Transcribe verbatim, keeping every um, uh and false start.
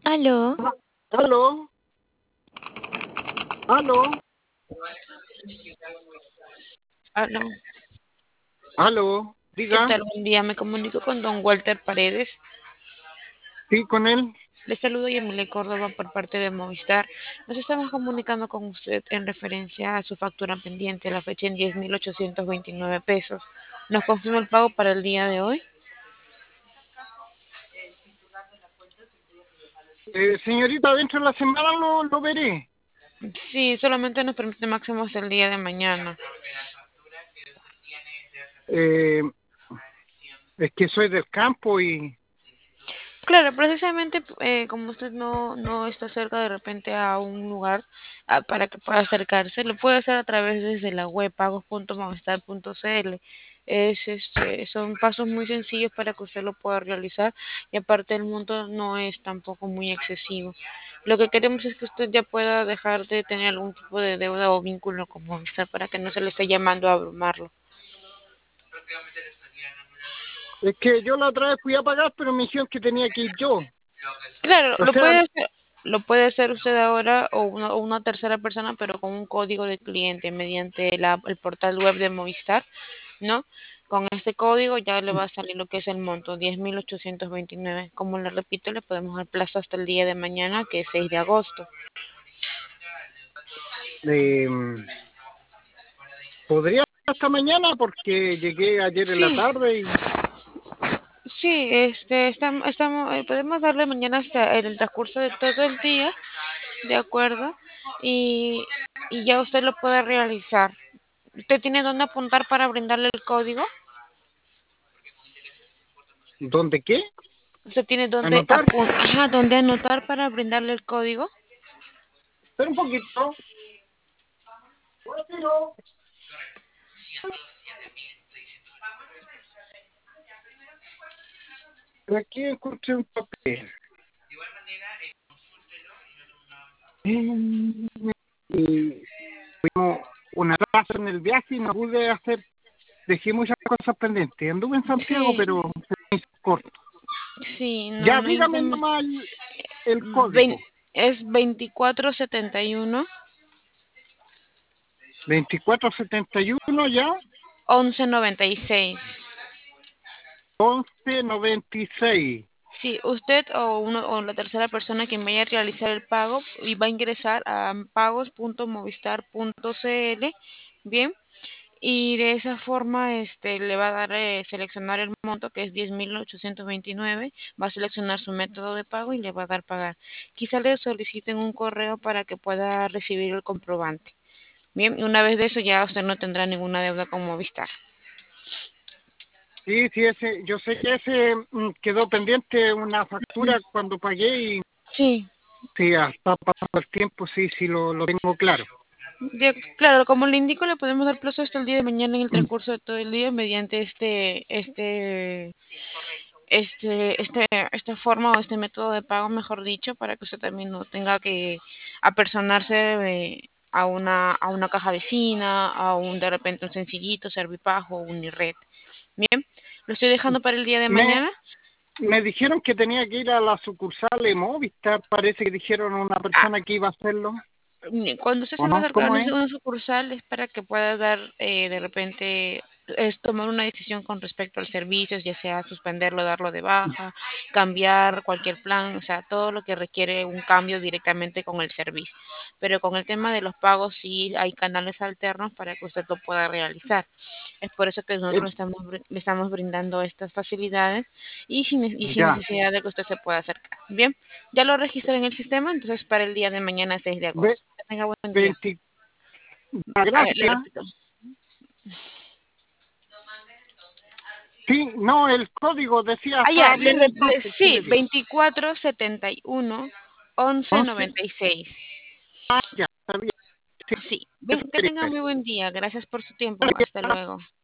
Aló, Aló, aló, aló. aló, ¿Qué diga, tal? Buen día. Me comunico con don Walter Paredes. sí, con él. Le saludo Yamile Córdoba por parte de Movistar. Nos estamos comunicando con usted en referencia a su factura pendiente, la fecha en diez mil ochocientos veintinueve pesos. ¿Nos confirma el pago para el día de hoy? Eh, señorita, dentro de la semana lo, lo veré. Sí, solamente nos permite máximo hasta el día de mañana. Eh, es que soy del campo y Claro, precisamente eh, como usted no, no está cerca de repente a un lugar ah, para que pueda acercarse, lo puede hacer a través desde la web pagos punto movistar punto cl. Es, este, son pasos muy sencillos para que usted lo pueda realizar y aparte el monto no es tampoco muy excesivo. Lo que queremos es que usted ya pueda dejar de tener algún tipo de deuda o vínculo con Movistar para que no se le esté llamando a abrumarlo. es que yo la otra vez fui a pagar, pero me dijeron que tenía que ir yo. Claro, O lo sea, puede hacer, lo puede hacer usted ahora o una, o una tercera persona, pero con un código de cliente mediante la- el portal web de Movistar, ¿no? Con este código ya le va a salir lo que es el monto, diez mil ochocientos veintinueve. Como le repito, le podemos dar plazo hasta el día de mañana, que es seis de agosto. eh, podría hasta mañana porque llegué ayer en la Sí, tarde y sí, este, estamos, estamos, eh, podemos darle mañana hasta en el transcurso de todo el día, ¿de acuerdo? Y, y ya usted lo puede realizar. ¿Usted tiene dónde apuntar para brindarle el código? ¿dónde qué? ¿Usted tiene dónde, Anotar. apu- ajá, dónde anotar para brindarle el código? Espera un poquito. Aquí encontré un papel. Mm, Y tuvimos una raza en el viaje y no pude hacer. Dejé muchas cosas pendientes. Anduve en Santiago, Sí, pero se me hizo corto. sí, no, Ya, no hay dígame tema. nomás el, el Vein- código. es veinticuatro setenta y uno veinticuatro setenta y uno ya, once noventa y seis. once noventa y seis. Sí, usted o, uno, o la tercera persona que vaya a realizar el pago y va a ingresar a pagos punto movistar punto cl, bien, y de esa forma este, le va a dar eh, seleccionar el monto que es diez mil ochocientos veintinueve, va a seleccionar su método de pago y le va a dar pagar. Quizá le soliciten un correo para que pueda recibir el comprobante. Bien, y una vez de eso ya usted no tendrá ninguna deuda con Movistar. Sí, sí, ese, yo sé que ese mm, quedó pendiente una factura cuando pagué y Sí, sí, hasta pasando el tiempo, sí, sí, lo, lo tengo claro. de- claro, como le indico, le podemos dar plazo hasta el día de mañana en el Mm. transcurso de todo el día mediante este, este, este, este, esta forma o este método de pago, mejor dicho, para que usted también no tenga que apersonarse eh, a una, a una caja vecina, a un de repente un sencillito, Servipago o Unired. Bien, lo estoy dejando para el día de Me, mañana. me dijeron que tenía que ir a la sucursal de Movistar, parece que dijeron a una Ah, persona que iba a hacerlo, ni- cuando usted ¿o se va a no? acercar a ¿Cómo una, es? una sucursal es para que pueda dar eh, de repente es tomar una decisión con respecto al servicio, ya sea suspenderlo, darlo de baja, cambiar cualquier plan, o sea, todo lo que requiere un cambio directamente con el servicio. Pero con el tema de los pagos sí hay canales alternos para que usted lo pueda realizar. Es por eso que nosotros Eh, le estamos, br- le estamos brindando estas facilidades y sin, ne- y sin ya, necesidad de que usted se pueda acercar. Bien, ya lo registré en el sistema, entonces para el día de mañana seis de ve, agosto. Que tenga buen día. veinte, A ver, le gracias. repito. Sí, no, el código decía, Ah, ya, estaba le, bien re- le- entonces, sí, que le di. veinticuatro setenta y uno once Once, noventa y seis. ya, está bien. Sí, Sí, eso ven, que quería tenga ver. muy buen día. Gracias por su tiempo. Hasta luego.